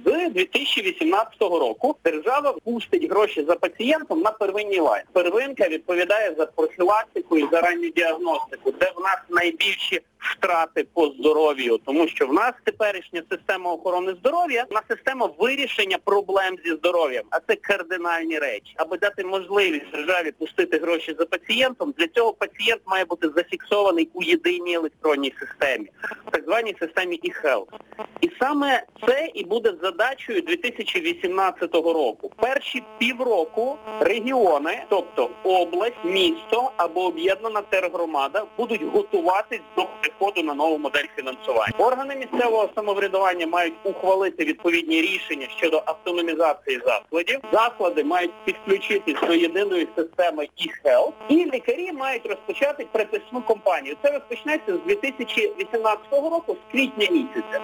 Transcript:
З 2018 року держава пустить гроші за пацієнтом на первинній лайні. Первинка відповідає за профілактику і за ранню діагностику, де в нас найбільші втрати по здоров'ю, тому що в нас теперішня система охорони здоров'я на система вирішення проблем зі здоров'ям, а це кардинальні речі. Аби дати можливість державі пустити гроші за пацієнтом, для цього пацієнт має бути зафіксований у єдиній електронній системі, в так званій системі e-health. І саме це і буде задачею 2018 року. Перші півроку регіони, тобто область, місто або об'єднана тергромада, будуть готуватись до переходу на нову модель фінансування. Органи місцевого самоврядування мають ухвалити відповідні рішення щодо автономізації закладів. Заклади мають підключитись до єдиної системи e-health. І лікарі мають розпочати приписну кампанію. Це розпочнеться з 2018 року, з квітня місяця.